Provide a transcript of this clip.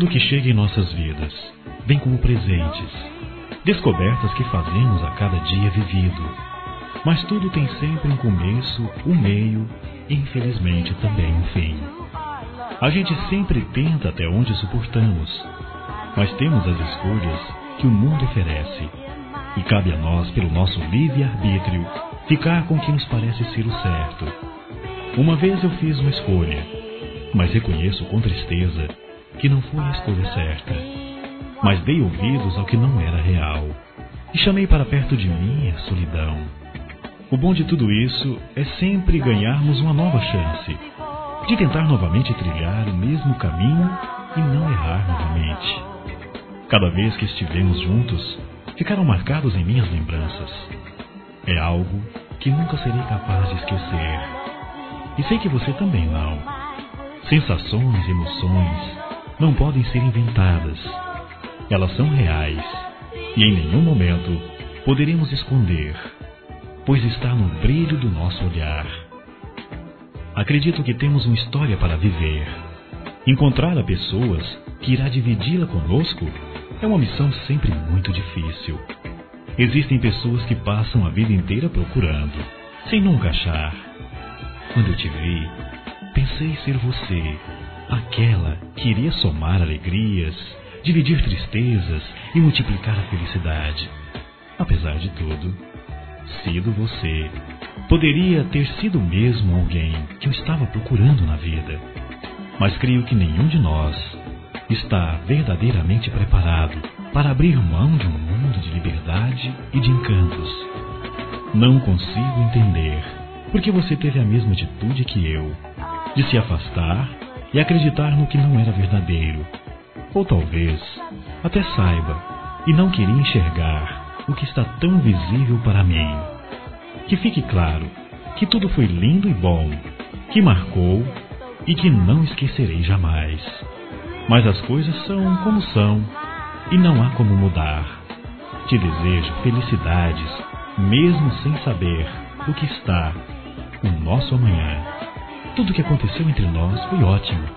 Tudo que chega em nossas vidas vem como presentes, descobertas que fazemos a cada dia vivido. Mas tudo tem sempre um começo, um meio e, infelizmente, também um fim. A gente sempre tenta até onde suportamos, mas temos as escolhas que o mundo oferece. E cabe a nós, pelo nosso livre-arbítrio, ficar com o que nos parece ser o certo. Uma vez eu fiz uma escolha, mas reconheço com tristeza que não foi a escolha certa. Mas dei ouvidos ao que não era real e chamei para perto de mim a solidão. O bom de tudo isso é sempre ganharmos uma nova chance, de tentar novamente trilhar o mesmo caminho e não errar novamente. Cada vez que estivemos juntos, ficaram marcados em minhas lembranças. É algo que nunca serei capaz de esquecer. E sei que você também não. Sensações e emoções não podem ser inventadas. Elas são reais e em nenhum momento poderemos esconder, pois está no brilho do nosso olhar. Acredito que temos uma história para viver. Encontrar a pessoas que irá dividi-la conosco é uma missão sempre muito difícil. Existem pessoas que passam a vida inteira procurando, sem nunca achar. Quando eu te vi, pensei ser você, aquela que iria somar alegrias, dividir tristezas e multiplicar a felicidade. Apesar de tudo, sido você, poderia ter sido mesmo alguém que eu estava procurando na vida. Mas creio que nenhum de nós está verdadeiramente preparado para abrir mão de um mundo de liberdade e de encantos. Não consigo entender porque você teve a mesma atitude que eu, de se afastar e acreditar no que não era verdadeiro. Ou talvez até saiba e não queria enxergar o que está tão visível para mim. Que fique claro que tudo foi lindo e bom, que marcou e que não esquecerei jamais. Mas as coisas são como são e não há como mudar. Te desejo felicidades, mesmo sem saber o que está no nosso amanhã. Tudo que aconteceu entre nós foi ótimo.